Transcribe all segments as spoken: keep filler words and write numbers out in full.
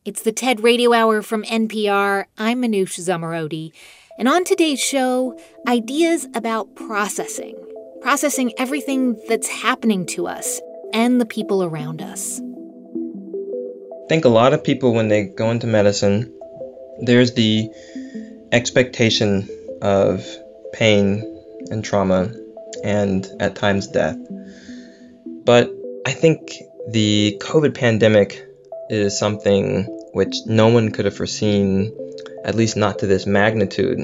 It's the TED Radio Hour from N P R. I'm Manoush Zomorodi. And on today's show, ideas about processing. Processing everything that's happening to us and the people around us. I think a lot of people, when they go into medicine, there's the expectation of pain and trauma and at times death. But I think the COVID pandemic is something which no one could have foreseen, at least not to this magnitude.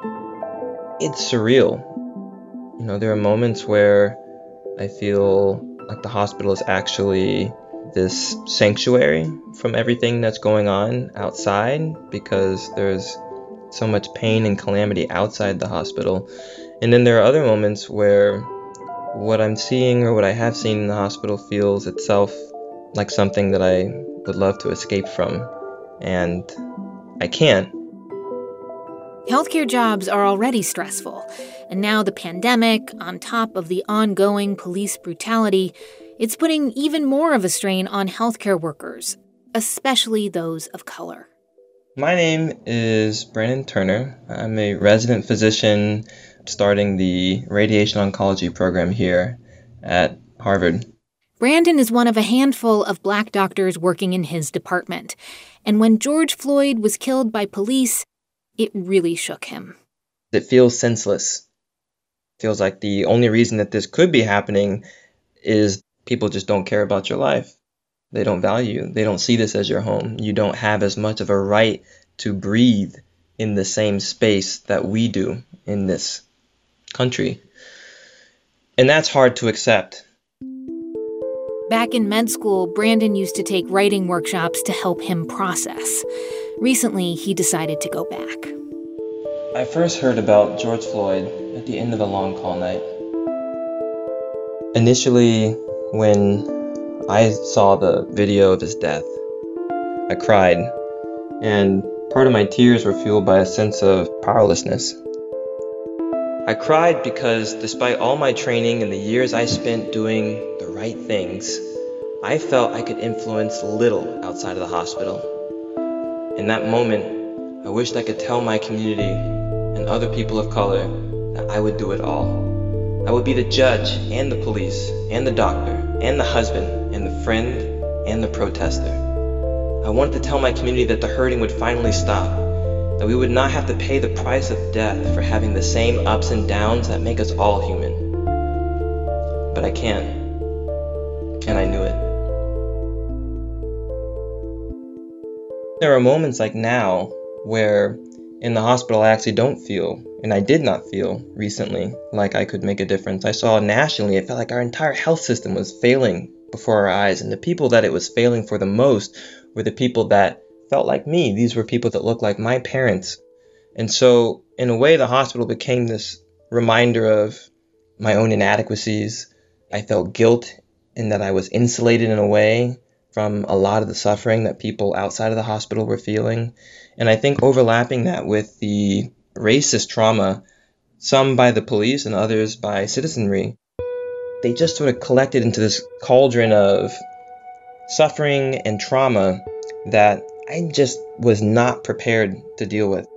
It's surreal. You know, there are moments where I feel like the hospital is actually this sanctuary from everything that's going on outside, because there's so much pain and calamity outside the hospital. And then there are other moments where what I'm seeing or what I have seen in the hospital feels itself like something that I would love to escape from, and I can't. Healthcare jobs are already stressful, and now the pandemic, on top of the ongoing police brutality, it's putting even more of a strain on healthcare workers, especially those of color. My name is Brandon Turner. I'm a resident physician starting the radiation oncology program here at Harvard. Brandon is one of a handful of Black doctors working in his department. And when George Floyd was killed by police, it really shook him. It feels senseless. It feels like the only reason that this could be happening is people just don't care about your life. They don't value you. They don't see this as your home. You don't have as much of a right to breathe in the same space that we do in this country. And that's hard to accept. Back in med school, Brandon used to take writing workshops to help him process. Recently, he decided to go back. I first heard about George Floyd at the end of a long call night. Initially, when I saw the video of his death, I cried, and part of my tears were fueled by a sense of powerlessness. I cried because despite all my training and the years I spent doing the right things, I felt I could influence little outside of the hospital. In that moment, I wished I could tell my community and other people of color that I would do it all. I would be the judge and the police and the doctor and the husband and the friend and the protester. I wanted to tell my community that the hurting would finally stop, that we would not have to pay the price of death for having the same ups and downs that make us all human. But I can't, and I knew it. There are moments like now where in the hospital I actually don't feel, and I did not feel recently, like I could make a difference. I saw nationally, it felt like our entire health system was failing before our eyes, and the people that it was failing for the most were the people that felt like me. These were people that looked like my parents. And so, in a way, the hospital became this reminder of my own inadequacies. I felt guilt in that I was insulated in a way from a lot of the suffering that people outside of the hospital were feeling. And I think overlapping that with the racist trauma, some by the police and others by citizenry, they just sort of collected into this cauldron of suffering and trauma that I just was not prepared to deal with.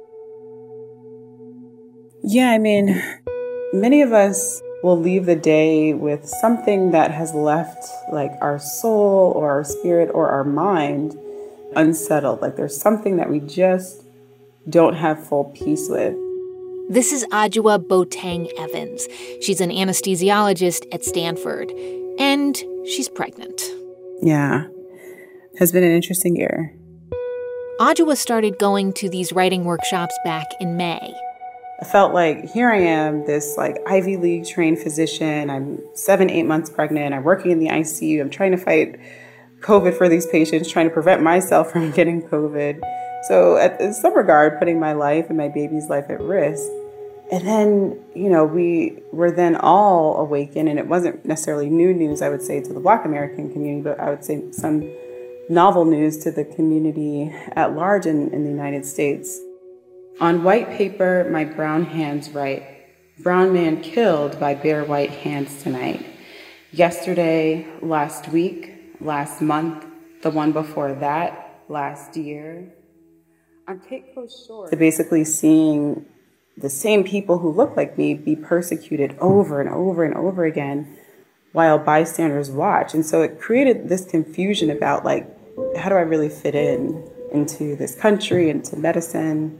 Yeah, I mean, many of us will leave the day with something that has left like our soul or our spirit or our mind unsettled. Like there's something that we just don't have full peace with. This is Adjoa Boateng Evans. She's an anesthesiologist at Stanford, and she's pregnant. Yeah, has been an interesting year. Adjoa started going to these writing workshops back in May. I felt like here I am, this like Ivy League trained physician. I'm seven, eight months pregnant. I'm working in the I C U. I'm trying to fight COVID for these patients, trying to prevent myself from getting COVID. So at, in some regard, putting my life and my baby's life at risk. And then, you know, we were then all awakened, and it wasn't necessarily new news, I would say, to the Black American community, but I would say some novel news to the community at large in, in the United States. On white paper, my brown hands write, brown man killed by bare white hands tonight. Yesterday, last week, last month, the one before that, last year on Cape Coast Shore. To basically seeing the same people who look like me be persecuted over and over and over again while bystanders watch. And so it created this confusion about, like, how do I really fit in into this country, into medicine?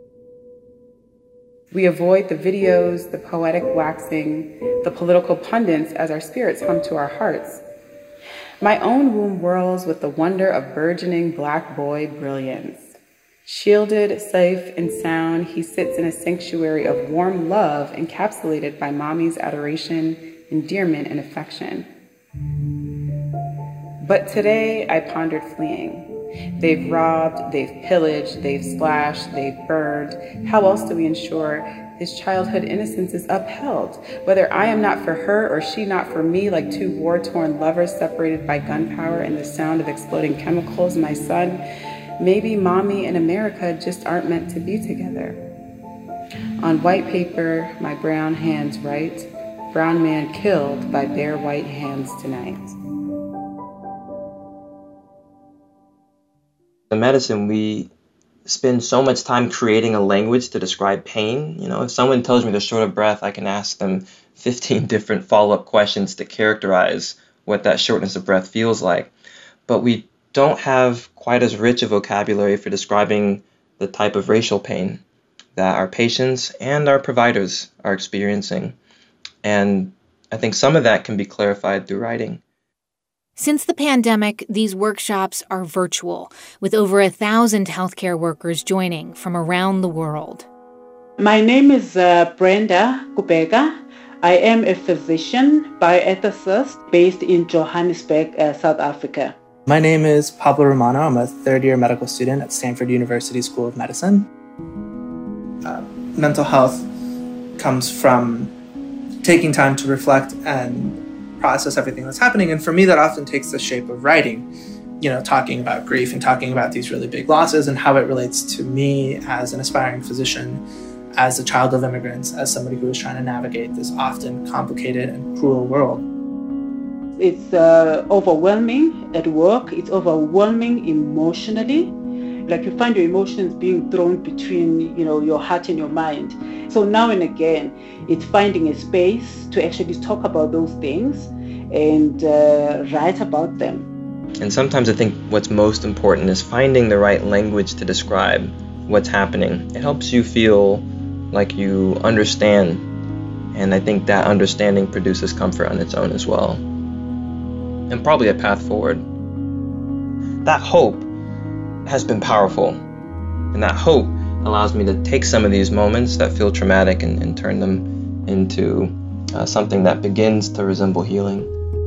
We avoid the videos, the poetic waxing, the political pundits as our spirits hum to our hearts. My own womb whirls with the wonder of burgeoning black boy brilliance. Shielded, safe, and sound, he sits in a sanctuary of warm love encapsulated by mommy's adoration, endearment, and affection. But today I pondered fleeing. They've robbed, they've pillaged, they've slashed, they've burned. How else do we ensure his childhood innocence is upheld? Whether I am not for her or she not for me, like two war-torn lovers separated by gunpowder and the sound of exploding chemicals, my son, maybe mommy and America just aren't meant to be together. On white paper, my brown hands write, brown man killed by bare white hands tonight. In medicine, we spend so much time creating a language to describe pain. You know, if someone tells me they're short of breath, I can ask them fifteen different follow-up questions to characterize what that shortness of breath feels like. But we don't have quite as rich a vocabulary for describing the type of racial pain that our patients and our providers are experiencing. And I think some of that can be clarified through writing. Since the pandemic, these workshops are virtual, with over a thousand healthcare workers joining from around the world. My name is uh, Brenda Kubega. I am a physician, bioethicist, based in Johannesburg, uh, South Africa. My name is Pablo Romano. I'm a third-year medical student at Stanford University School of Medicine. Uh, mental health comes from taking time to reflect and process everything that's happening. And for me, that often takes the shape of writing, you know, talking about grief and talking about these really big losses and how it relates to me as an aspiring physician, as a child of immigrants, as somebody who is trying to navigate this often complicated and cruel world. It's uh, overwhelming at work. It's overwhelming emotionally. Like you find your emotions being thrown between, you know, your heart and your mind. So now and again, it's finding a space to actually talk about those things and uh, write about them. And sometimes I think what's most important is finding the right language to describe what's happening. It helps you feel like you understand. And I think that understanding produces comfort on its own as well. And probably a path forward. That hope has been powerful. And that hope allows me to take some of these moments that feel traumatic and, and turn them into uh, something that begins to resemble healing.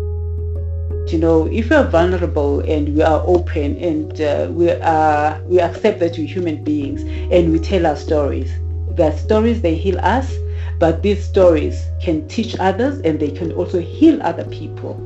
You know, if we are vulnerable and we are open and uh, we are we accept that we're human beings and we tell our stories, there are stories that heal us, but these stories can teach others and they can also heal other people.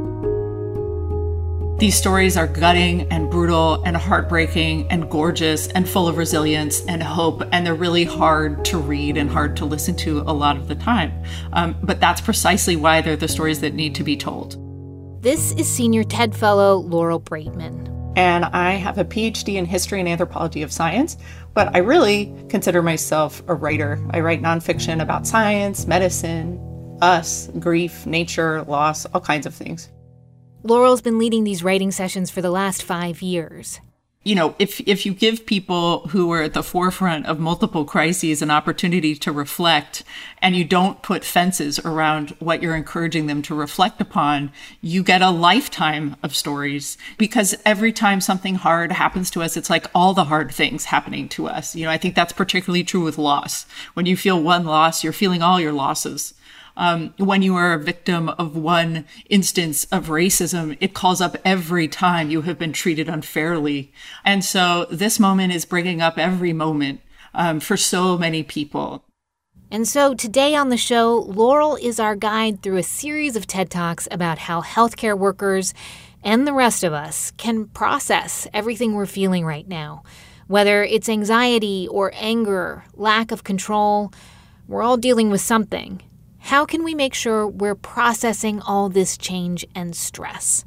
These stories are gutting and brutal and heartbreaking and gorgeous and full of resilience and hope, and they're really hard to read and hard to listen to a lot of the time. Um, but that's precisely why they're the stories that need to be told. This is Senior TED Fellow Laurel Braitman. And I have a P H D in history and anthropology of science, but I really consider myself a writer. I write nonfiction about science, medicine, us, grief, nature, loss, all kinds of things. Laurel's been leading these writing sessions for the last five years. You know, if if you give people who are at the forefront of multiple crises an opportunity to reflect, and you don't put fences around what you're encouraging them to reflect upon, you get a lifetime of stories. Because every time something hard happens to us, it's like all the hard things happening to us. You know, I think that's particularly true with loss. When you feel one loss, you're feeling all your losses. Um, when you are a victim of one instance of racism, it calls up every time you have been treated unfairly. And so this moment is bringing up every moment um, for so many people. And so today on the show, Laurel is our guide through a series of TED Talks about how healthcare workers and the rest of us can process everything we're feeling right now. Whether it's anxiety or anger, lack of control, we're all dealing with something. How can we make sure we're processing all this change and stress?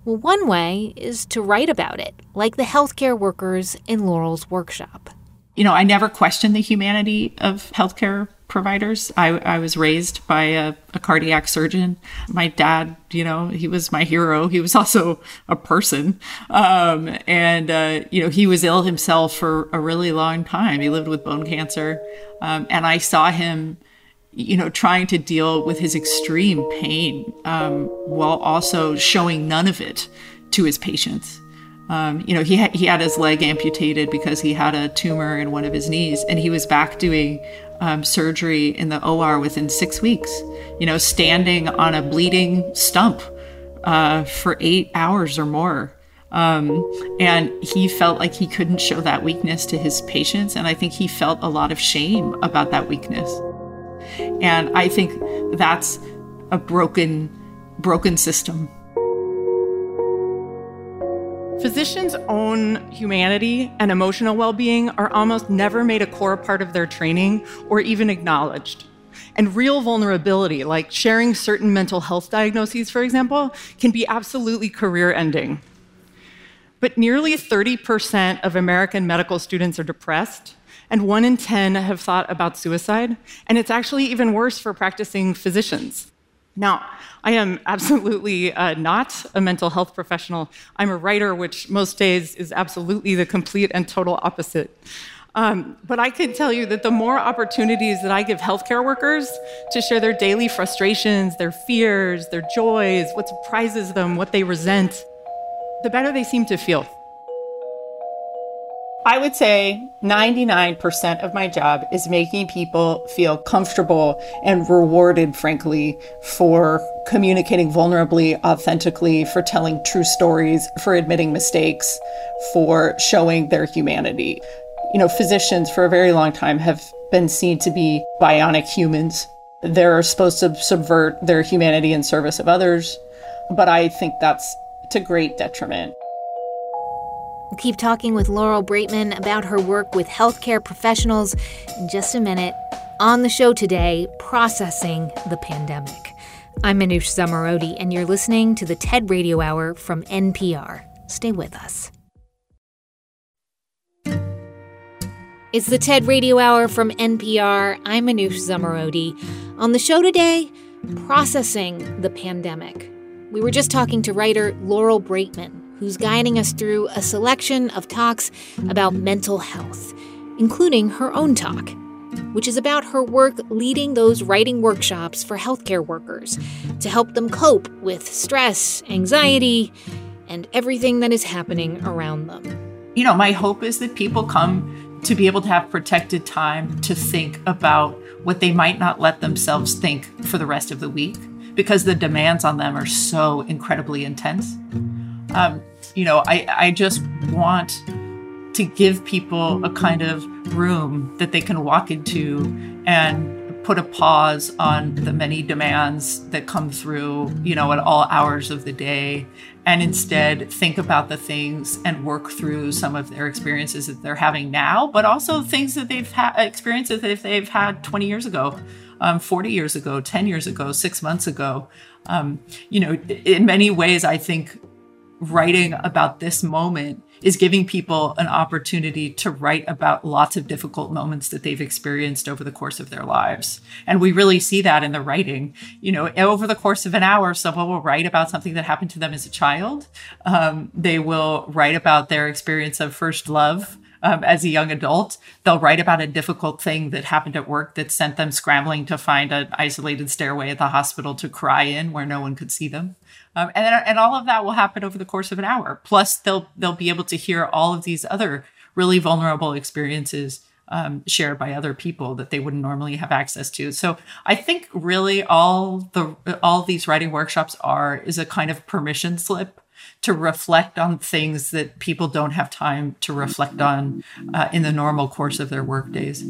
Well, one way is to write about it, like the healthcare workers in Laurel's workshop. You know, I never questioned the humanity of healthcare providers. I, I was raised by a, a cardiac surgeon. My dad, you know, he was my hero. He was also a person. Um, and, uh, you know, he was ill himself for a really long time. He lived with bone cancer. Um, and I saw him, you know, trying to deal with his extreme pain um, while also showing none of it to his patients. Um, you know, he had, he had his leg amputated because he had a tumor in one of his knees, and he was back doing um, surgery in the O R within six weeks, you know, standing on a bleeding stump uh, for eight hours or more. Um, and he felt like he couldn't show that weakness to his patients. And I think he felt a lot of shame about that weakness. And I think that's a broken, broken system. Physicians' own humanity and emotional well-being are almost never made a core part of their training or even acknowledged. And real vulnerability, like sharing certain mental health diagnoses, for example, can be absolutely career-ending. But nearly thirty percent of American medical students are depressed, and one in ten have thought about suicide, and it's actually even worse for practicing physicians. Now, I am absolutely uh, not a mental health professional. I'm a writer, which most days is absolutely the complete and total opposite. Um, but I can tell you that the more opportunities that I give healthcare workers to share their daily frustrations, their fears, their joys, what surprises them, what they resent, the better they seem to feel. I would say ninety-nine percent of my job is making people feel comfortable and rewarded, frankly, for communicating vulnerably, authentically, for telling true stories, for admitting mistakes, for showing their humanity. You know, physicians for a very long time have been seen to be bionic humans. They're supposed to subvert their humanity in service of others, but I think that's to great detriment. We'll keep talking with Laurel Braitman about her work with healthcare professionals in just a minute. On the show today, processing the pandemic. I'm Manoush Zomorodi, and you're listening to the TED Radio Hour from N P R. Stay with us. It's the TED Radio Hour from N P R. I'm Manoush Zomorodi. On the show today, processing the pandemic. We were just talking to writer Laurel Braitman, who's guiding us through a selection of talks about mental health, including her own talk, which is about her work leading those writing workshops for healthcare workers to help them cope with stress, anxiety, and everything that is happening around them. You know, my hope is that people come to be able to have protected time to think about what they might not let themselves think for the rest of the week, because the demands on them are so incredibly intense. Um, you know, I, I just want to give people a kind of room that they can walk into and put a pause on the many demands that come through, you know, at all hours of the day, and instead think about the things and work through some of their experiences that they're having now, but also things that they've had, experiences that they've had twenty years ago, um, forty years ago, ten years ago, six months ago. Um, you know, in many ways, I think writing about this moment is giving people an opportunity to write about lots of difficult moments that they've experienced over the course of their lives. And we really see that in the writing. You know, over the course of an hour, someone will write about something that happened to them as a child. Um, they will write about their experience of first love um, as a young adult. They'll write about a difficult thing that happened at work that sent them scrambling to find an isolated stairway at the hospital to cry in where no one could see them. Um, and, and all of that will happen over the course of an hour. Plus, they'll they'll be able to hear all of these other really vulnerable experiences um, shared by other people that they wouldn't normally have access to. So I think really all the all these writing workshops are is a kind of permission slip to reflect on things that people don't have time to reflect on uh, in the normal course of their work days.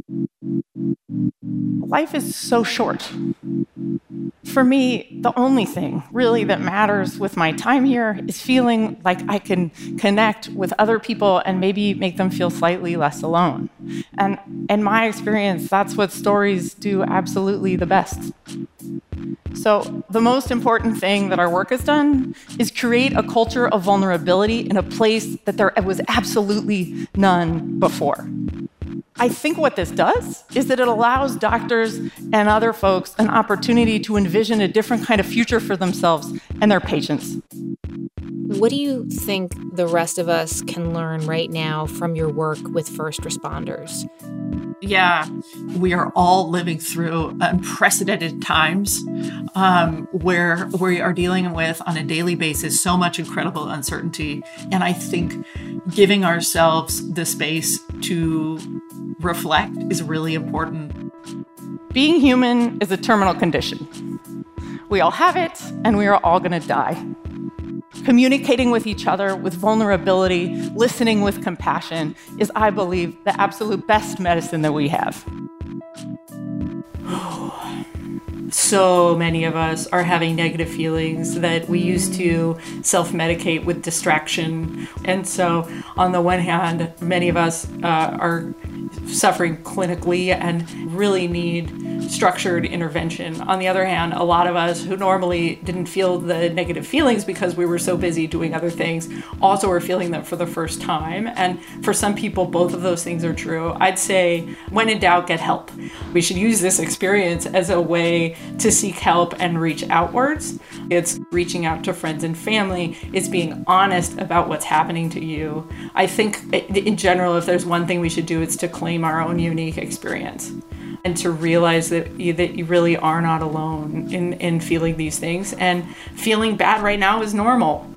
Life is so short. For me, the only thing really that matters with my time here is feeling like I can connect with other people and maybe make them feel slightly less alone. And in my experience, that's what stories do absolutely the best. So the most important thing that our work has done is create a culture of vulnerability in a place that there was absolutely none before. I think what this does is that it allows doctors and other folks an opportunity to envision a different kind of future for themselves and their patients. What do you think the rest of us can learn right now from your work with first responders? Yeah, we are all living through unprecedented times um, where we are dealing with, on a daily basis, so much incredible uncertainty. And I think giving ourselves the space to reflect is really important. Being human is a terminal condition. We all have it, and we are all going to die. Communicating with each other with vulnerability, listening with compassion is, I believe, the absolute best medicine that we have. So many of us are having negative feelings that we used to self-medicate with distraction. And so on the one hand, many of us uh, are suffering clinically and really need structured intervention. On the other hand, a lot of us who normally didn't feel the negative feelings because we were so busy doing other things also are feeling them for the first time. And for some people, both of those things are true. I'd say, when in doubt, get help. We should use this experience as a way to seek help and reach outwards. It's reaching out to friends and family. It's being honest about what's happening to you. I think in general, if there's one thing we should do, it's to claim our own unique experience and to realize that you, that you really are not alone in, in feeling these things. And feeling bad right now is normal.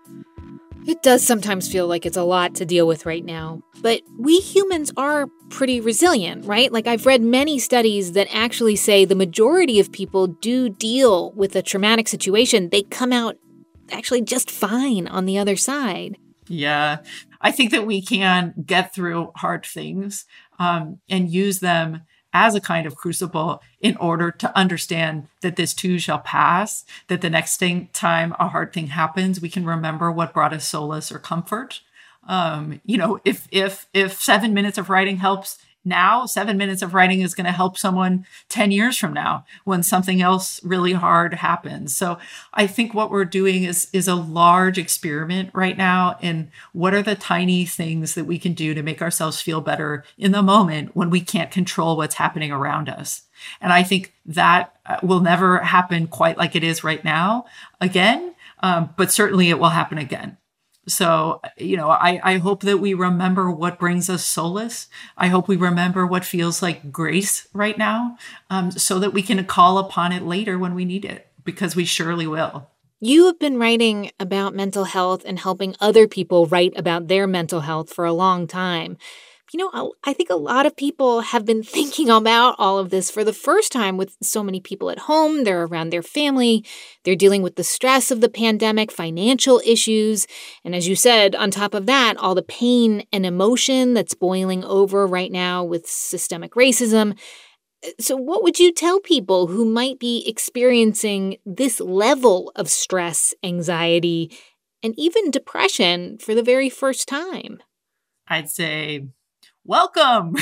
It does sometimes feel like it's a lot to deal with right now, but we humans are pretty resilient, right? Like, I've read many studies that actually say the majority of people do deal with a traumatic situation. They come out actually just fine on the other side. Yeah, I think that we can get through hard things um, and use them as a kind of crucible in order to understand that this too shall pass, that the next thing, time a hard thing happens, we can remember what brought us solace or comfort. Um, you know, if if if seven minutes of writing helps now, seven minutes of writing is going to help someone ten years from now when something else really hard happens. So I think what we're doing is is a large experiment right now in what are the tiny things that we can do to make ourselves feel better in the moment when we can't control what's happening around us. And I think that will never happen quite like it is right now again, um, but certainly it will happen again. So, you know, I, I hope that we remember what brings us solace. I hope we remember what feels like grace right now, um, so that we can call upon it later when we need it, because we surely will. You have been writing about mental health and helping other people write about their mental health for a long time. You know, I think a lot of people have been thinking about all of this for the first time with so many people at home. They're around their family. They're dealing with the stress of the pandemic, financial issues. And as you said, on top of that, all the pain and emotion that's boiling over right now with systemic racism. So what would you tell people who might be experiencing this level of stress, anxiety, and even depression for the very first time? I'd say, welcome.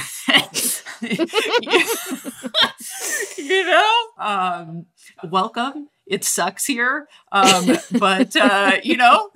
You know, um, welcome. It sucks here. Um, but, uh, you know.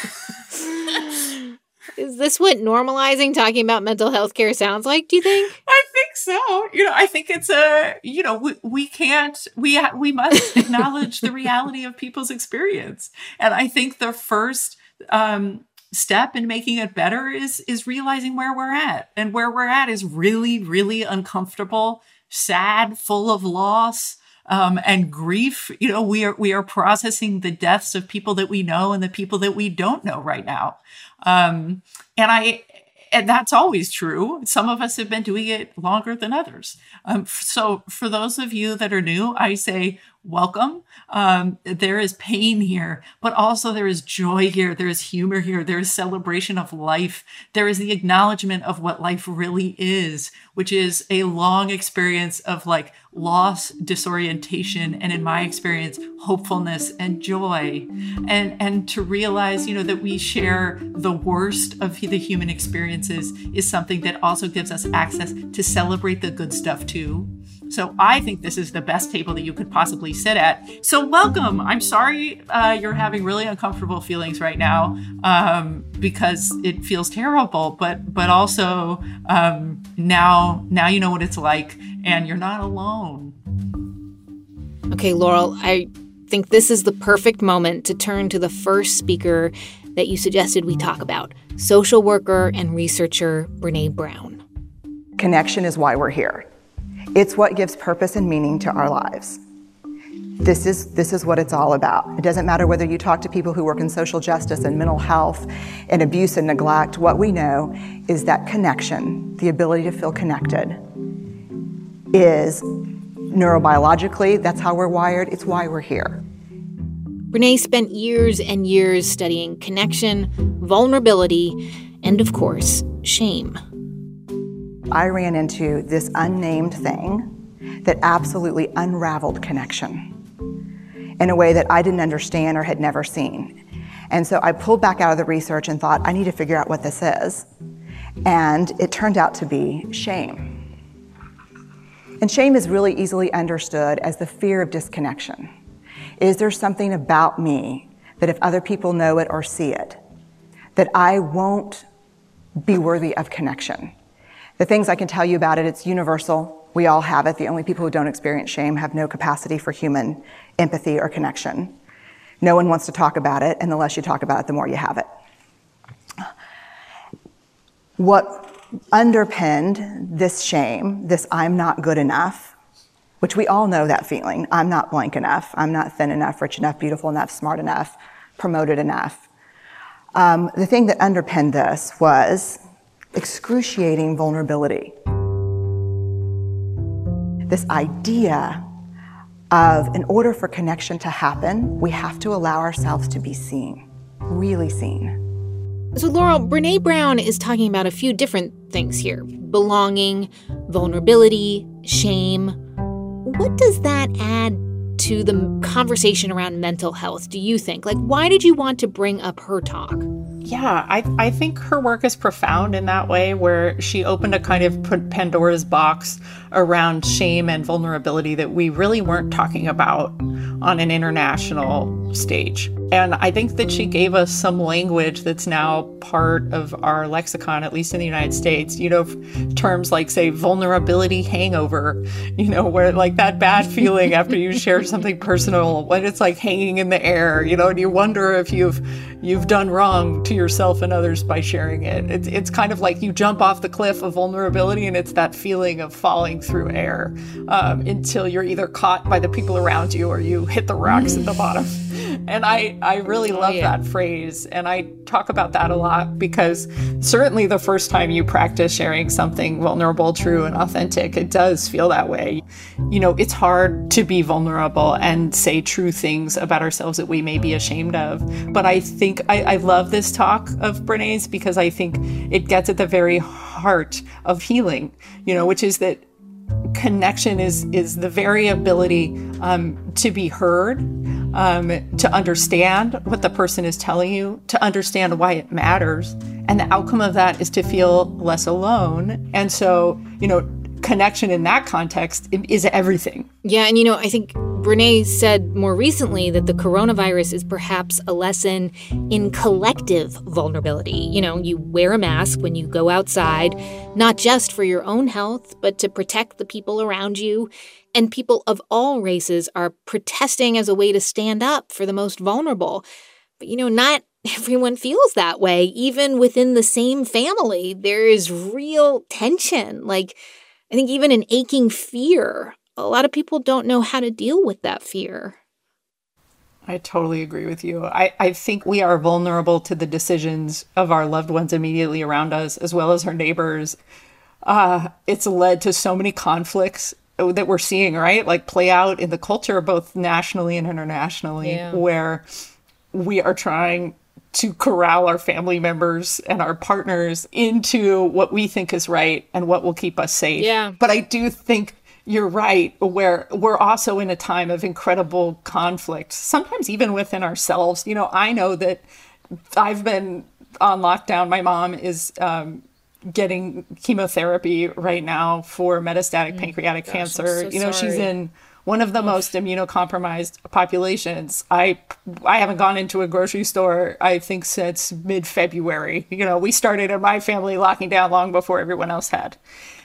Is this what normalizing talking about mental health care sounds like, do you think? I think so. You know, I think it's a, you know, we, we can't, we, ha- we must acknowledge the reality of people's experience. And I think the first, um, step in making it better is is realizing where we're at. And where we're at is really, really uncomfortable, sad, full of loss, um, and grief. You know, we are we are processing the deaths of people that we know and the people that we don't know right now. Um, and I and that's always true. Some of us have been doing it longer than others. Um, so for those of you that are new, I say, welcome. Um, there is pain here, but also there is joy here. There is humor here. There is celebration of life. There is the acknowledgement of what life really is, which is a long experience of like loss, disorientation, and in my experience, hopefulness and joy. And, and to realize, you know, that we share the worst of the human experiences is something that also gives us access to celebrate the good stuff too. So I think this is the best table that you could possibly sit at. So welcome. I'm sorry uh, you're having really uncomfortable feelings right now um, because it feels terrible, but but also um, now now you know what it's like and you're not alone. Okay, Laurel, I think this is the perfect moment to turn to the first speaker that you suggested we talk about, social worker and researcher Brene Brown. Connection is why we're here. It's what gives purpose and meaning to our lives. This is, this is what it's all about. It doesn't matter whether you talk to people who work in social justice and mental health and abuse and neglect. What we know is that connection, the ability to feel connected, is neurobiologically, that's how we're wired. It's why we're here. Brene spent years and years studying connection, vulnerability, and of course, shame. I ran into this unnamed thing that absolutely unraveled connection in a way that I didn't understand or had never seen. And so I pulled back out of the research and thought, I need to figure out what this is. And it turned out to be shame. And shame is really easily understood as the fear of disconnection. Is there something about me that if other people know it or see it, that I won't be worthy of connection? The things I can tell you about it, it's universal. We all have it. The only people who don't experience shame have no capacity for human empathy or connection. No one wants to talk about it, and the less you talk about it, the more you have it. What underpinned this shame, this I'm not good enough, which we all know that feeling, I'm not blank enough, I'm not thin enough, rich enough, beautiful enough, smart enough, promoted enough. Um, the thing that underpinned this was excruciating vulnerability. This idea of, in order for connection to happen, we have to allow ourselves to be seen, really seen. So, Laurel, Brene Brown is talking about a few different things here. Belonging, vulnerability, shame. What does that add to the conversation around mental health, do you think? Like, why did you want to bring up her talk? Yeah, I, I think her work is profound in that way, where she opened a kind of Pandora's box around shame and vulnerability that we really weren't talking about on an international stage. And I think that she gave us some language that's now part of our lexicon, at least in the United States. You know, terms like, say, vulnerability hangover, you know, where like that bad feeling after you share something personal, when it's like hanging in the air, you know, and you wonder if you've you've done wrong to yourself and others by sharing it. It's, it's kind of like you jump off the cliff of vulnerability, and it's that feeling of falling through air um, until you're either caught by the people around you or you hit the rocks at the bottom. And I, I really love oh, yeah. that phrase. And I talk about that a lot because certainly the first time you practice sharing something vulnerable, true, and authentic, it does feel that way. You know, it's hard to be vulnerable and say true things about ourselves that we may be ashamed of. But I think I, I love this talk of Brene's because I think it gets at the very heart of healing, you know, which is that connection is is the very ability um, to be heard, um, to understand what the person is telling you, to understand why it matters. And the outcome of that is to feel less alone. And so, you know, connection in that context is everything. Yeah, and you know, I think Brene said more recently that the coronavirus is perhaps a lesson in collective vulnerability. You know, you wear a mask when you go outside, not just for your own health, but to protect the people around you. And people of all races are protesting as a way to stand up for the most vulnerable. But, you know, not everyone feels that way. Even within the same family, there is real tension. Like, I think even an aching fear. A lot of people don't know how to deal with that fear. I totally agree with you. I, I think we are vulnerable to the decisions of our loved ones immediately around us, as well as our neighbors. Uh, it's led to so many conflicts that we're seeing, right? Like play out in the culture, both nationally and internationally, yeah. where we are trying to corral our family members and our partners into what we think is right and what will keep us safe. Yeah. But I do think you're right, where we're also in a time of incredible conflict, sometimes even within ourselves. You know, I know that I've been on lockdown. My mom is um, getting chemotherapy right now for metastatic mm, pancreatic gosh, cancer. So you know, sorry. She's in one of the most immunocompromised populations. I I haven't gone into a grocery store, I think, since mid-February. You know, we started in my family locking down long before everyone else had.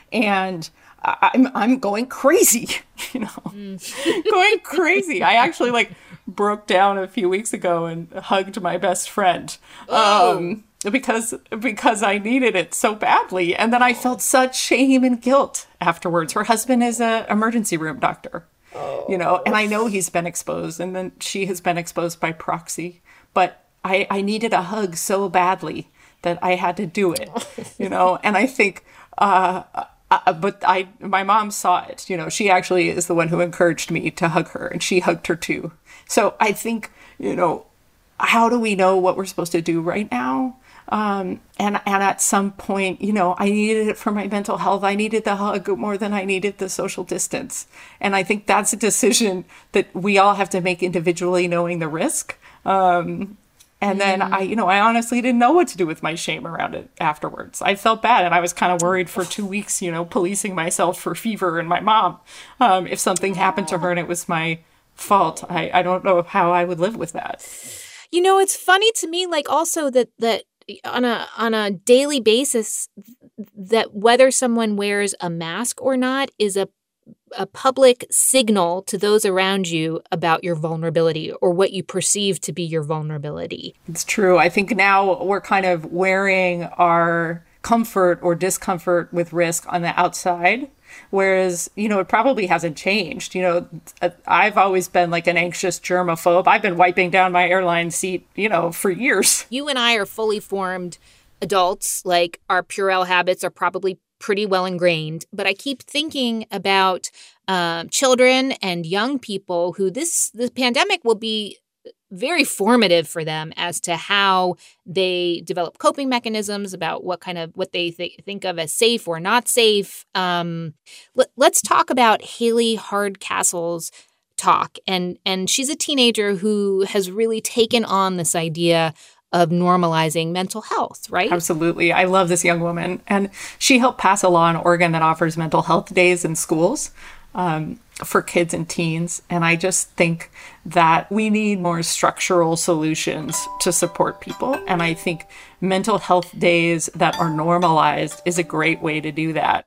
And I'm I'm going crazy, you know, mm. going crazy. I actually like broke down a few weeks ago and hugged my best friend. Oh. Um, because because I needed it so badly. And then I felt such shame and guilt afterwards. Her husband is an emergency room doctor. Oh. You know, and I know he's been exposed, and then she has been exposed by proxy. But I, I needed a hug so badly that I had to do it, you know. And I think, uh, uh, but I, my mom saw it. You know, she actually is the one who encouraged me to hug her, and she hugged her too. So I think, you know, how do we know what we're supposed to do right now? Um, and, and at some point, you know, I needed it for my mental health. I needed the hug more than I needed the social distance. And I think that's a decision that we all have to make individually, knowing the risk. Um, and then I, you know, I honestly didn't know what to do with my shame around it afterwards. I felt bad, and I was kind of worried for two weeks, you know, policing myself for fever and my mom. Um, if something happened to her and it was my fault, I, I don't know how I would live with that. You know, it's funny to me, like, also that, that, on a on a daily basis, that whether someone wears a mask or not is a a public signal to those around you about your vulnerability or what you perceive to be your vulnerability. It's true. I think now we're kind of wearing our comfort or discomfort with risk on the outside. Whereas, you know, it probably hasn't changed. You know, I've always been like an anxious germaphobe. I've been wiping down my airline seat, you know, for years. You and I are fully formed adults. Like, our Purell habits are probably pretty well ingrained. But I keep thinking about uh, children and young people who this, this pandemic will be very formative for them as to how they develop coping mechanisms, about what kind of what they th- think of as safe or not safe. Um, let, let's talk about Haley Hardcastle's talk. And, and she's a teenager who has really taken on this idea of normalizing mental health, right? Absolutely. I love this young woman. And she helped pass a law in Oregon that offers mental health days in schools. Um, for kids and teens. And I just think that we need more structural solutions to support people. And I think mental health days that are normalized is a great way to do that.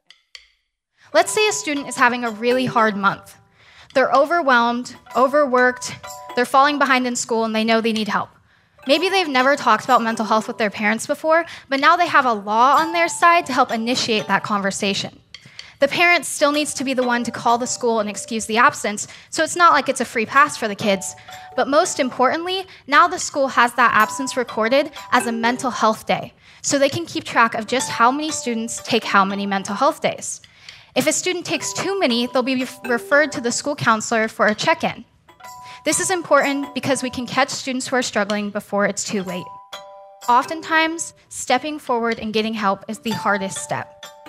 Let's say a student is having a really hard month. They're overwhelmed, overworked, they're falling behind in school, and they know they need help. Maybe they've never talked about mental health with their parents before, but now they have a law on their side to help initiate that conversation. The parent still needs to be the one to call the school and excuse the absence, so it's not like it's a free pass for the kids. But most importantly, now the school has that absence recorded as a mental health day, so they can keep track of just how many students take how many mental health days. If a student takes too many, they'll be referred to the school counselor for a check-in. This is important because we can catch students who are struggling before it's too late. Oftentimes, stepping forward and getting help is the hardest step.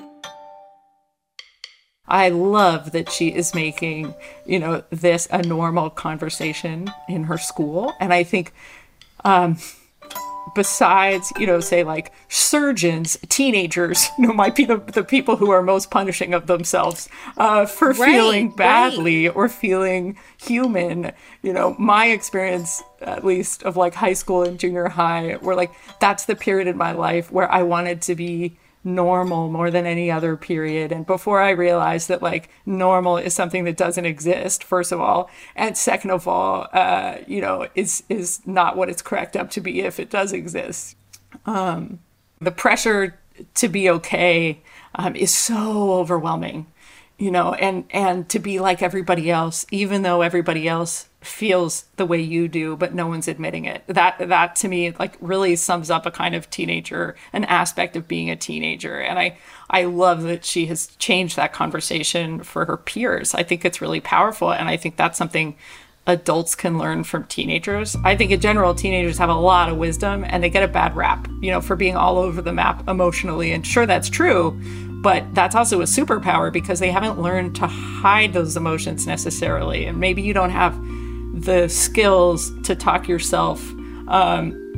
I love that she is making, you know, this a normal conversation in her school. And I think um, besides, you know, say like surgeons, teenagers, you know, might be the, the people who are most punishing of themselves uh, for right, feeling badly right. or feeling human. You know, my experience, at least of like high school and junior high, were like, that's the period in my life where I wanted to be normal more than any other period. And before I realized that like normal is something that doesn't exist, first of all, and second of all, uh, you know, is is not what it's cracked up to be if it does exist. Um, the pressure to be okay um, is so overwhelming, you know, and and to be like everybody else, even though everybody else feels the way you do, but no one's admitting it. That that to me like really sums up a kind of teenager, an aspect of being a teenager. And I I love that she has changed that conversation for her peers. I think it's really powerful, and I think that's something adults can learn from teenagers. I think in general, teenagers have a lot of wisdom, and they get a bad rap, you know, for being all over the map emotionally. And sure, that's true, but that's also a superpower because they haven't learned to hide those emotions necessarily. And maybe you don't have the skills to talk yourself um,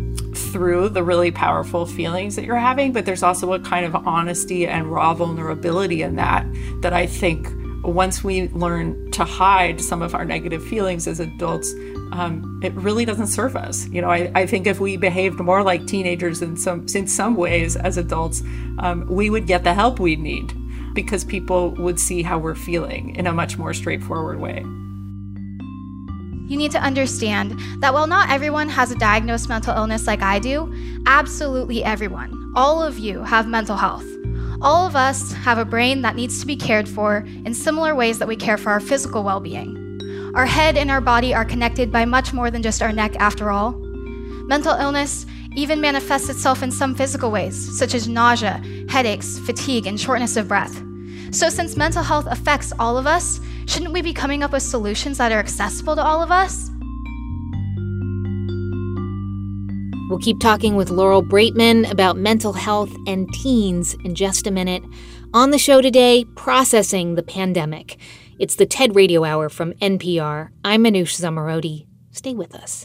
through the really powerful feelings that you're having, but there's also a kind of honesty and raw vulnerability in that, that I think once we learn to hide some of our negative feelings as adults, um, it really doesn't serve us. You know, I, I think if we behaved more like teenagers in some, in some ways as adults, um, we would get the help we need because people would see how we're feeling in a much more straightforward way. You need to understand that while not everyone has a diagnosed mental illness like I do, absolutely everyone, all of you have mental health. All of us have a brain that needs to be cared for in similar ways that we care for our physical well-being. Our head and our body are connected by much more than just our neck after all. Mental illness even manifests itself in some physical ways, such as nausea, headaches, fatigue, and shortness of breath. So since mental health affects all of us, shouldn't we be coming up with solutions that are accessible to all of us? We'll keep talking with Laurel Braitman about mental health and teens in just a minute. On the show today, processing the pandemic. It's the TED Radio Hour from N P R. I'm Manoush Zomorodi. Stay with us.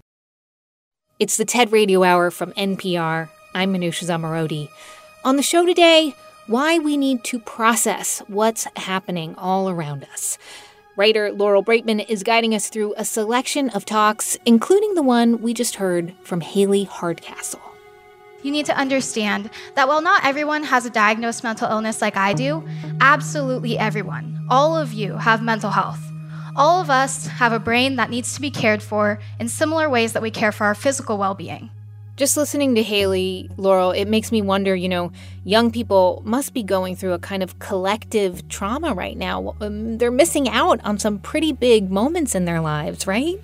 It's the TED Radio Hour from N P R. I'm Manoush Zomorodi. On the show today, why we need to process what's happening all around us. Writer Laurel Braitman is guiding us through a selection of talks, including the one we just heard from Haley Hardcastle. You need to understand that while not everyone has a diagnosed mental illness like I do, absolutely everyone, all of you have mental health. All of us have a brain that needs to be cared for in similar ways that we care for our physical well-being. Just listening to Haley, Laurel, it makes me wonder, you know, young people must be going through a kind of collective trauma right now. Um, they're missing out on some pretty big moments in their lives, right?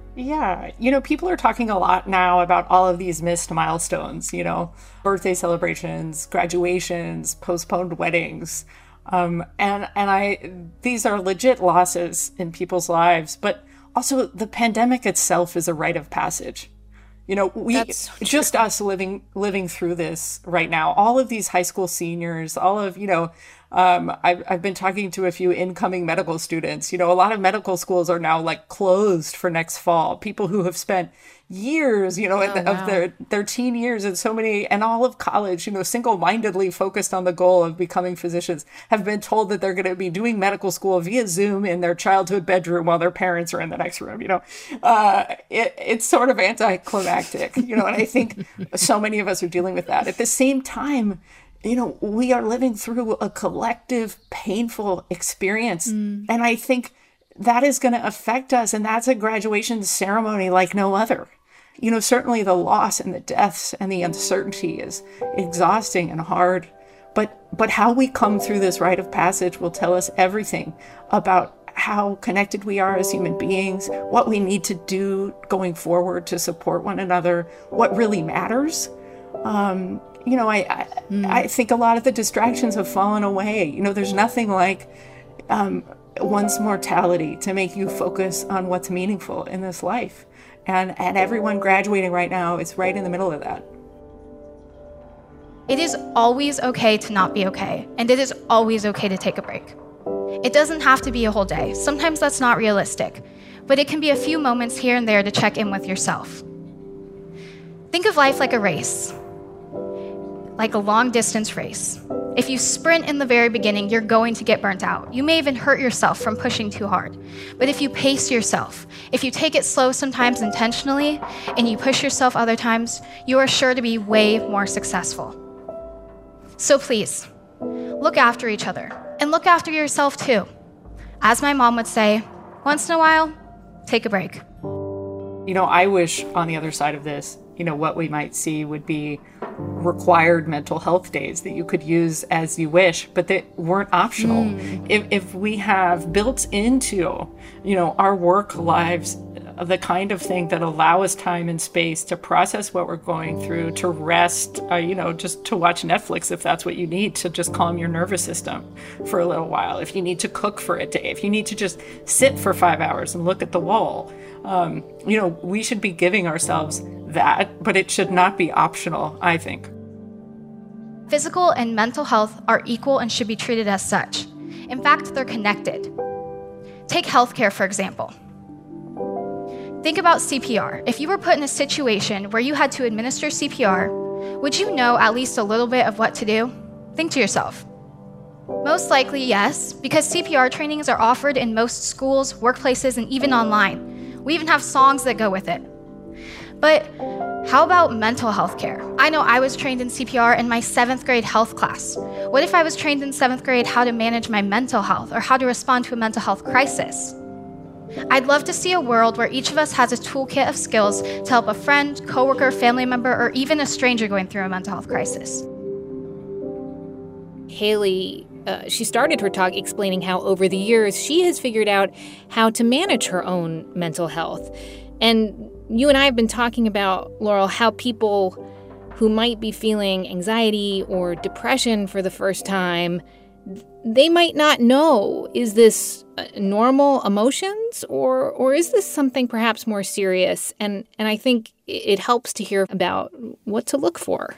Yeah. You know, people are talking a lot now about all of these missed milestones, you know, birthday celebrations, graduations, postponed weddings. Um, and, and I, these are legit losses in people's lives, but also the pandemic itself is a rite of passage. You know, we That's just us living living through this right now. All of these high school seniors, all of, you know, um, I've, I've been talking to a few incoming medical students. You know, a lot of medical schools are now like closed for next fall. People who have spent years, you know, oh, the, wow. of their, their teen years and so many, and all of college, you know, single-mindedly focused on the goal of becoming physicians, have been told that they're going to be doing medical school via Zoom in their childhood bedroom while their parents are in the next room, you know. Uh, it, it's sort of anticlimactic, you know, and I think so many of us are dealing with that. At the same time, you know, we are living through a collective, painful experience. Mm. And I think that is going to affect us. And that's a graduation ceremony like no other. You know, certainly the loss and the deaths and the uncertainty is exhausting and hard. But but how we come through this rite of passage will tell us everything about how connected we are as human beings, what we need to do going forward to support one another, what really matters. Um, you know, I I, mm. I think a lot of the distractions have fallen away. You know, there's nothing like um, one's mortality to make you focus on what's meaningful in this life. And and everyone graduating right now is right in the middle of that. It is always okay to not be okay, and it is always okay to take a break. It doesn't have to be a whole day. Sometimes that's not realistic, but it can be a few moments here and there to check in with yourself. Think of life like a race, like a long-distance race. If you sprint in the very beginning, you're going to get burnt out. You may even hurt yourself from pushing too hard. But if you pace yourself, if you take it slow sometimes intentionally, and you push yourself other times, you are sure to be way more successful. So please, look after each other, and look after yourself too. As my mom would say, once in a while, take a break. You know, I wish on the other side of this, you know, what we might see would be required mental health days that you could use as you wish, but that weren't optional. Mm. If, if we have built into, you know, our work lives, the kind of thing that allow us time and space to process what we're going through, to rest, uh, you know, just to watch Netflix if that's what you need to just calm your nervous system for a little while. If you need to cook for a day, if you need to just sit for five hours and look at the wall, um, you know, we should be giving ourselves that, but it should not be optional, I think. Physical and mental health are equal and should be treated as such. In fact, they're connected. Take healthcare, for example. Think about C P R. If you were put in a situation where you had to administer C P R, would you know at least a little bit of what to do? Think to yourself. Most likely, yes, because C P R trainings are offered in most schools, workplaces, and even online. We even have songs that go with it. But how about mental health care? I know I was trained in C P R in my seventh grade health class. What if I was trained in seventh grade how to manage my mental health or how to respond to a mental health crisis? I'd love to see a world where each of us has a toolkit of skills to help a friend, coworker, family member, or even a stranger going through a mental health crisis. Haley, uh, she started her talk explaining how over the years she has figured out how to manage her own mental health. And you and I have been talking about, Laurel, how people who might be feeling anxiety or depression for the first time, they might not know, is this normal emotions or or is this something perhaps more serious? And and I think it helps to hear about what to look for.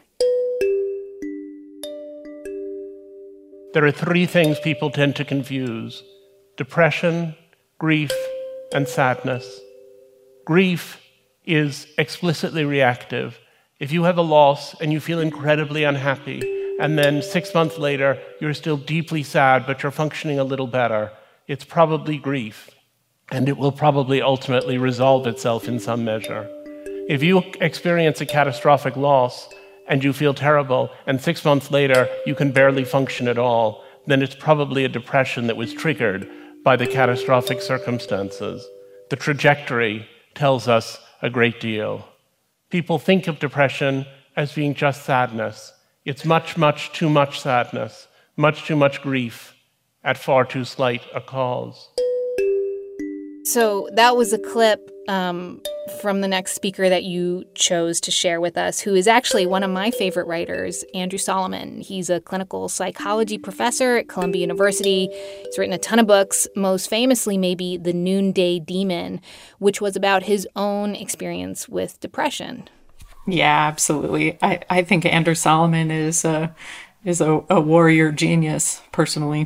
There are three things people tend to confuse: depression, grief, and sadness. Grief is explicitly reactive. If you have a loss and you feel incredibly unhappy, and then six months later, you're still deeply sad, but you're functioning a little better, it's probably grief, and it will probably ultimately resolve itself in some measure. If you experience a catastrophic loss and you feel terrible, and six months later you can barely function at all, then it's probably a depression that was triggered by the catastrophic circumstances. The trajectory tells us a great deal. People think of depression as being just sadness. It's much, much too much sadness, much too much grief at far too slight a cause. So that was a clip um, from the next speaker that you chose to share with us, who is actually one of my favorite writers, Andrew Solomon. He's a clinical psychology professor at Columbia University. He's written a ton of books, most famously maybe The Noonday Demon, which was about his own experience with depression. Yeah, absolutely. I, I think Andrew Solomon is a, is a, a warrior genius, personally.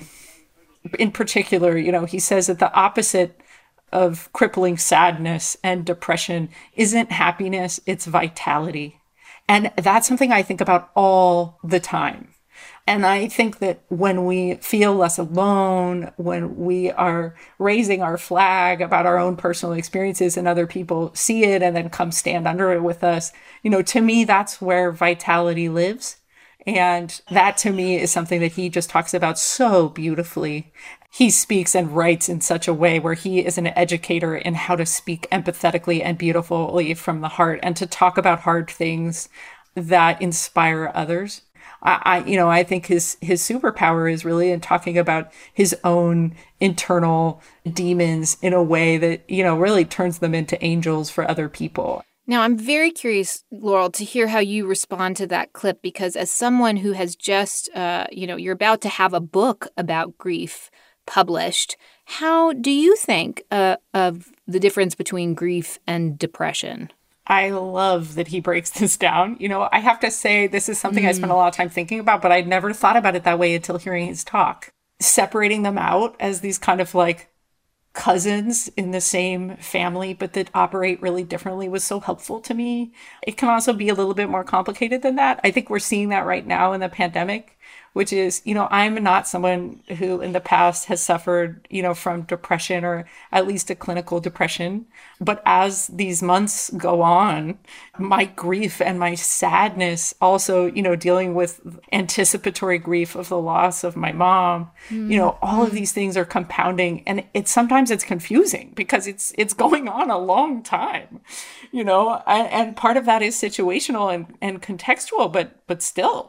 In particular, you know, he says that the opposite of crippling sadness and depression isn't happiness, it's vitality. And that's something I think about all the time. And I think that when we feel less alone, when we are raising our flag about our own personal experiences and other people see it and then come stand under it with us, you know, to me, that's where vitality lives. And that to me is something that he just talks about so beautifully. He speaks and writes in such a way where he is an educator in how to speak empathetically and beautifully from the heart and to talk about hard things that inspire others. I, I you know, I think his his superpower is really in talking about his own internal demons in a way that, you know, really turns them into angels for other people. Now, I'm very curious, Laurel, to hear how you respond to that clip, because as someone who has just, uh, you know, you're about to have a book about grief published, how do you think uh, of the difference between grief and depression? I love that he breaks this down. You know, I have to say this is something mm. I spent a lot of time thinking about, but I'd never thought about it that way until hearing his talk. Separating them out as these kind of like cousins in the same family, but that operate really differently was so helpful to me. It can also be a little bit more complicated than that. I think we're seeing that right now in the pandemic, which is, you know, I'm not someone who in the past has suffered, you know, from depression or at least a clinical depression. But as these months go on, my grief and my sadness, also, you know, dealing with anticipatory grief of the loss of my mom, mm. you know, all of these things are compounding. And it's sometimes it's confusing because it's it's going on a long time, you know, and, and part of that is situational and, and contextual, but but still.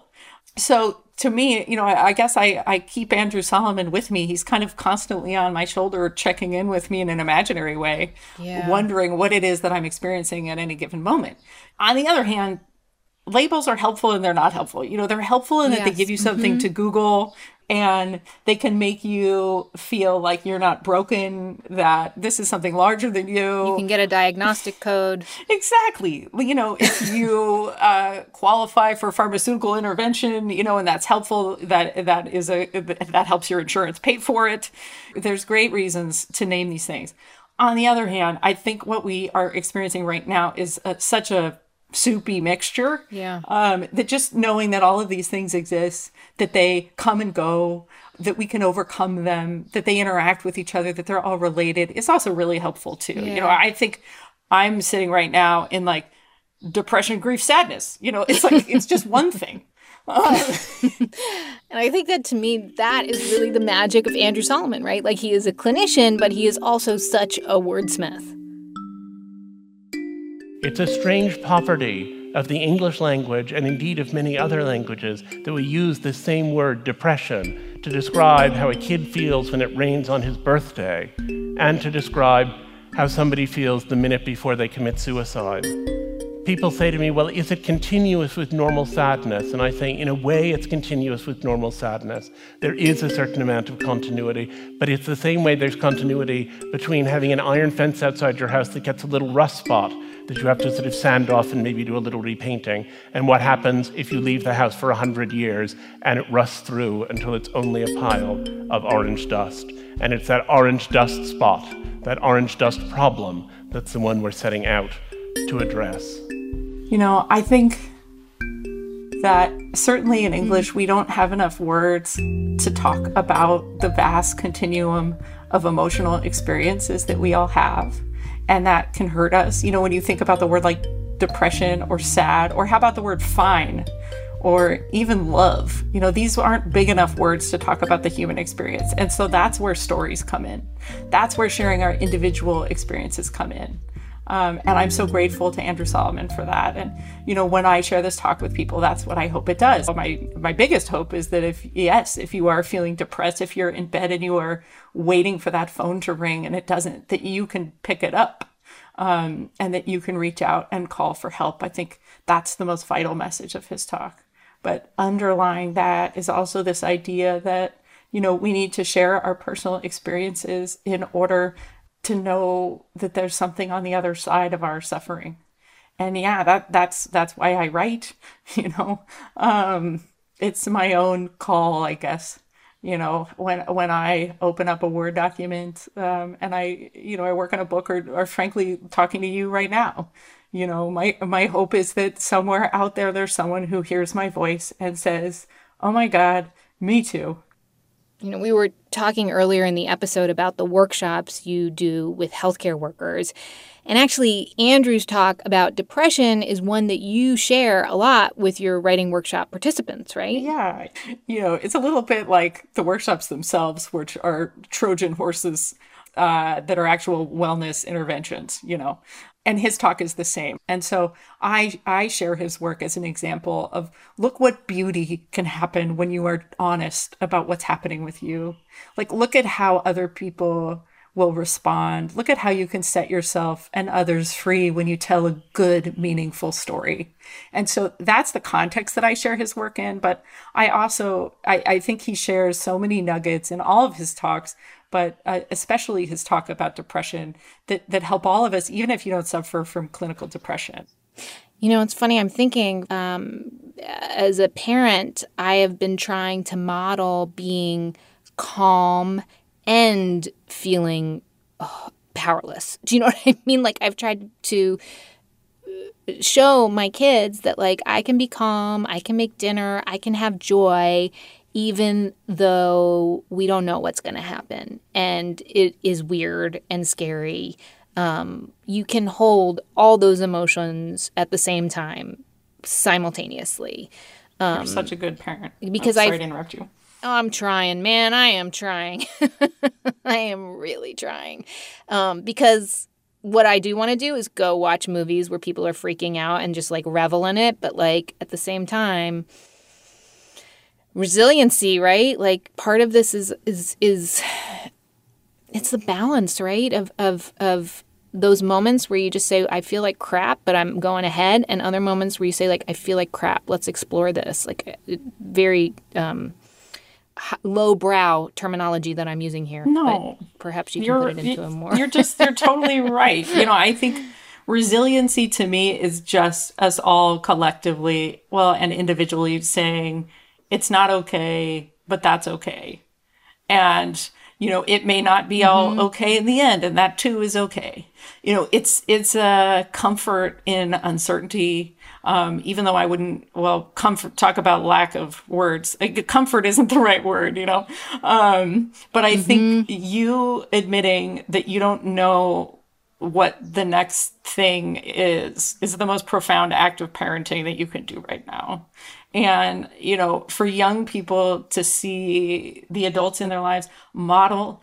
So to me, you know, I, I guess I, I keep Andrew Solomon with me. He's kind of constantly on my shoulder, checking in with me in an imaginary way, yeah. wondering what it is that I'm experiencing at any given moment. On the other hand, labels are helpful and they're not helpful. You know, they're helpful in that yes. they give you something mm-hmm. to Google and they can make you feel like you're not broken, that this is something larger than you. You can get a diagnostic code. Exactly. You know, if you uh, qualify for pharmaceutical intervention, you know, and that's helpful, that that is a that helps your insurance pay for it. There's great reasons to name these things. On the other hand, I think what we are experiencing right now is a, such a soupy mixture. Yeah. Um, that just knowing that all of these things exist, that they come and go, that we can overcome them, that they interact with each other, that they're all related, is also really helpful too. Yeah. You know, I think I'm sitting right now in like depression, grief, sadness. You know, it's like, it's just one thing. And I think that to me, that is really the magic of Andrew Solomon, right? Like, he is a clinician, but he is also such a wordsmith. It's a strange poverty of the English language, and indeed of many other languages, that we use the same word, depression, to describe how a kid feels when it rains on his birthday, and to describe how somebody feels the minute before they commit suicide. People say to me, well, is it continuous with normal sadness? And I say, in a way, it's continuous with normal sadness. There is a certain amount of continuity, but it's the same way there's continuity between having an iron fence outside your house that gets a little rust spot that you have to sort of sand off and maybe do a little repainting, and what happens if you leave the house for a hundred years and it rusts through until it's only a pile of orange dust. And it's that orange dust spot, that orange dust problem, that's the one we're setting out to address. You know, I think that certainly in English, we don't have enough words to talk about the vast continuum of emotional experiences that we all have, and that can hurt us. You know, when you think about the word like depression or sad, or how about the word fine, or even love, you know, these aren't big enough words to talk about the human experience. And so that's where stories come in. That's where sharing our individual experiences come in. Um, and I'm so grateful to Andrew Solomon for that. And, you know, when I share this talk with people, that's what I hope it does. My my biggest hope is that if, yes, if you are feeling depressed, if you're in bed and you are waiting for that phone to ring and it doesn't, that you can pick it up, um, and that you can reach out and call for help. I think that's the most vital message of his talk. But underlying that is also this idea that, you know, we need to share our personal experiences in order to know that there's something on the other side of our suffering. And yeah, that that's that's why I write, you know. Um, it's my own call, I guess. You know, when when I open up a Word document, um, and I, you know, I work on a book, or or frankly talking to you right now, you know, my my hope is that somewhere out there there's someone who hears my voice and says, "Oh my God, me too." You know, we were talking earlier in the episode about the workshops you do with healthcare workers. And actually, Andrew's talk about depression is one that you share a lot with your writing workshop participants, right? Yeah. You know, it's a little bit like the workshops themselves, which are Trojan horses uh, that are actual wellness interventions, you know. And his talk is the same. And so I I share his work as an example of, look what beauty can happen when you are honest about what's happening with you. Like, look at how other people will respond. Look at how you can set yourself and others free when you tell a good, meaningful story. And so that's the context that I share his work in. But I also, I, I think he shares so many nuggets in all of his talks, but uh, especially his talk about depression that, that help all of us, even if you don't suffer from clinical depression. You know, it's funny, I'm thinking, um, as a parent, I have been trying to model being calm and feeling oh, powerless. Do you know what I mean? Like, I've tried to show my kids that, like, I can be calm, I can make dinner, I can have joy, even though we don't know what's going to happen. And it is weird and scary. Um, you can hold all those emotions at the same time, simultaneously. Um, You're such a good parent. Because I'm sorry I've, to interrupt you. Oh, I'm trying, man. I am trying. I am really trying. Um, because what I do want to do is go watch movies where people are freaking out and just, like, revel in it. But, like, at the same time, resiliency, right? Like, part of this is is is it's the balance, right? Of of of those moments where you just say, I feel like crap, but I'm going ahead, and other moments where you say, like, I feel like crap, let's explore this. Like, very um, lowbrow terminology that I'm using here. No, but perhaps you can you're, put it into a more. You're just you're totally right. You know, I think resiliency to me is just us all collectively, well, and individually saying, it's not okay, but that's okay. And, You know, it may not be all okay in the end, and that too is okay. You know, it's it's a comfort in uncertainty. Um, even though I wouldn't, well, comfort, talk about lack of words. Like, comfort isn't the right word, you know? Um, but I mm-hmm. think you admitting that you don't know what the next thing is, is the most profound act of parenting that you can do right now. And, you know, for young people to see the adults in their lives model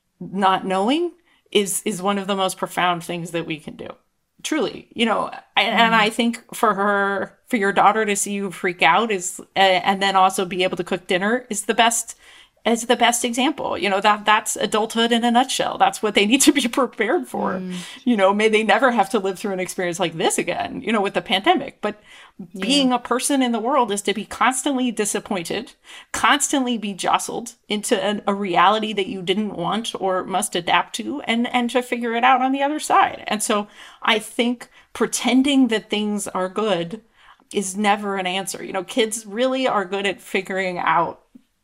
not knowing is, is one of the most profound things that we can do. Truly, you know, and, and I think for her, for your daughter to see you freak out is, uh, and then also be able to cook dinner is the best, is the best example. You know, that that's adulthood in a nutshell. That's what they need to be prepared for. Mm. You know, may they never have to live through an experience like this again, you know, with the pandemic. But yeah. being a person in the world is to be constantly disappointed, constantly be jostled into an, a reality that you didn't want or must adapt to, and, and to figure it out on the other side. And so I think pretending that things are good is never an answer. You know, kids really are good at figuring out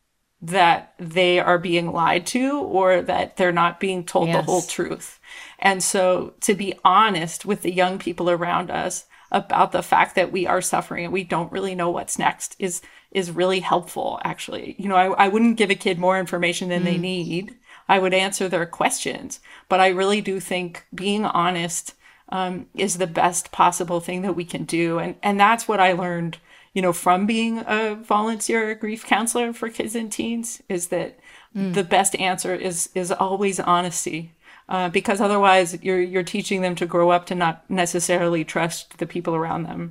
that they are being lied to or that they're not being told yes. the whole truth. And so to be honest with the young people around us about the fact that we are suffering and we don't really know what's next is is really helpful, actually. You know, I, I wouldn't give a kid more information than mm. they need. I would answer their questions. But I really do think being honest um, is the best possible thing that we can do. And, and that's what I learned, you know, from being a volunteer grief counselor for kids and teens, is that mm. the best answer is is always honesty. Uh, because otherwise you're you're teaching them to grow up to not necessarily trust the people around them.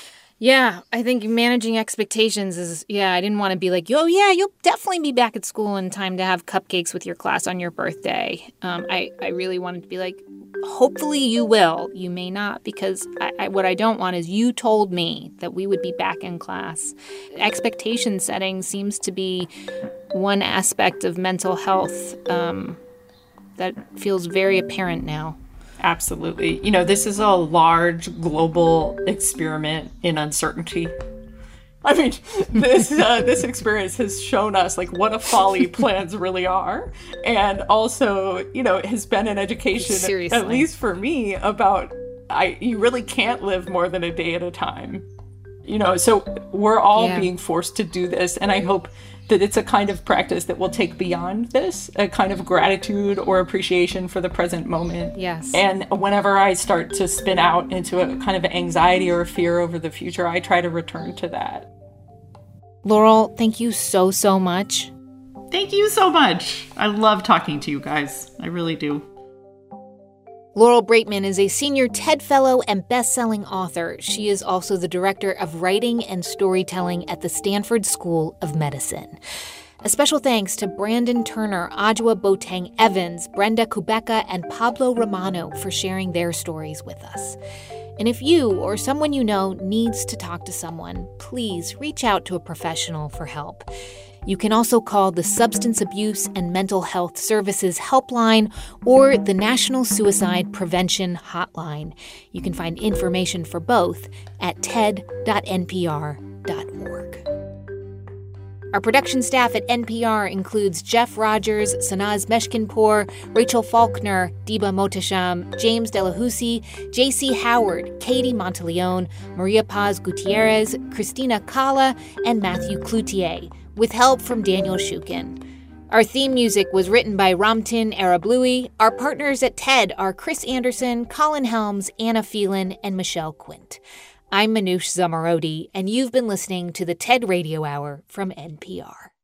Yeah, I think managing expectations is, yeah, I didn't want to be like, oh, yeah, you'll definitely be back at school in time to have cupcakes with your class on your birthday. Um, I, I really wanted to be like, hopefully you will. You may not, because I, I, what I don't want is you told me that we would be back in class. Expectation setting seems to be one aspect of mental health um, that feels very apparent now. Absolutely. You know, this is a large global experiment in uncertainty. I mean, this uh, this experience has shown us like what a folly plans really are, and also, you know, has been an education, Seriously. at least for me, about I you really can't live more than a day at a time. You know, so we're all yeah. being forced to do this, and I hope that it's a kind of practice that will take beyond this, a kind of gratitude or appreciation for the present moment. Yes. And whenever I start to spin out into a kind of anxiety or fear over the future, I try to return to that. Laurel, thank you so, so much. Thank you so much. I love talking to you guys. I really do. Laurel Braitman is a senior TED Fellow and best-selling author. She is also the director of writing and storytelling at the Stanford School of Medicine. A special thanks to Brandon Turner, Adjoa Boateng Evans, Brenda Kubeka, and Pablo Romano for sharing their stories with us. And if you or someone you know needs to talk to someone, please reach out to a professional for help. You can also call the Substance Abuse and Mental Health Services Helpline or the National Suicide Prevention Hotline. You can find information for both at ted dot n p r dot org. Our production staff at N P R includes Jeff Rogers, Sanaz Meshkinpour, Rachel Faulkner, Diba Mohtasham, James Delahousie, J C Howard, Katie Monteleone, Maria Paz Gutierrez, Christina Kala, and Matthew Cloutier, with help from Daniel Shukin. Our theme music was written by Ramtin Arablouei. Our partners at TED are Chris Anderson, Colin Helms, Anna Phelan, and Michelle Quint. I'm Manoush Zomorodi, and you've been listening to the TED Radio Hour from N P R.